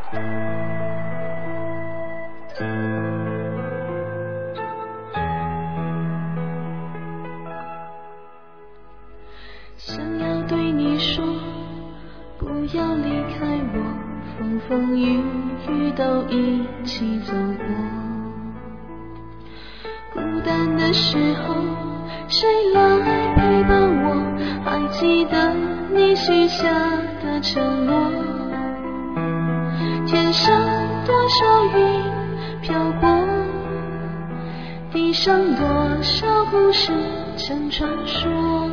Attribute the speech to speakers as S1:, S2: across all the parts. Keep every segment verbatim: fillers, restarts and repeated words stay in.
S1: 想要对你说，不要离开我，风风雨雨都一起走过。孤单的时候，谁来陪伴我？还记得你许下的承诺。天上多少云飘过，地上多少故事成传说。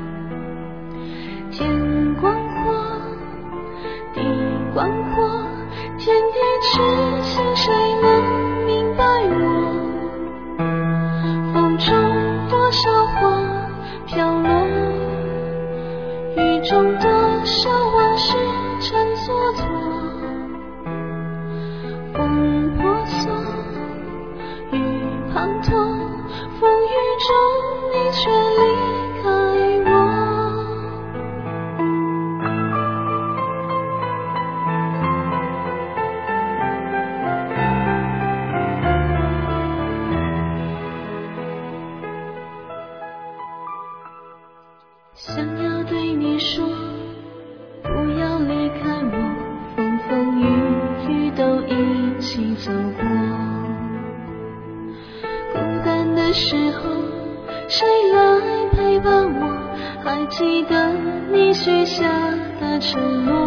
S1: 天广阔，地广阔，天地之心，谁能明白我？风中多少花飘落，雨中多少往事成蹉跎。风婆娑，雨滂沱，风雨中你却离开我。想要对你说，不要离开我，风风雨雨都一起走过。孤单的时候，谁来陪伴我？还记得你许下的承诺。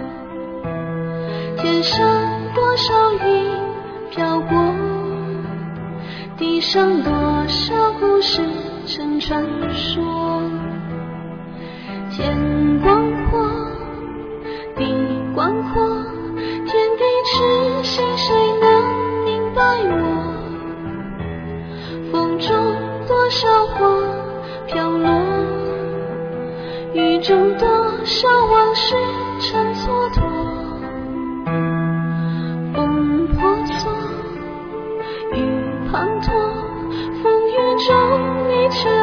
S1: 天上多少云飘过，地上多少故事成传说。天广阔，地广阔，天地之心，谁能明白我？风中多少花飘落，雨中多少往事成蹉跎。风婆娑，雨滂沱，风雨中你却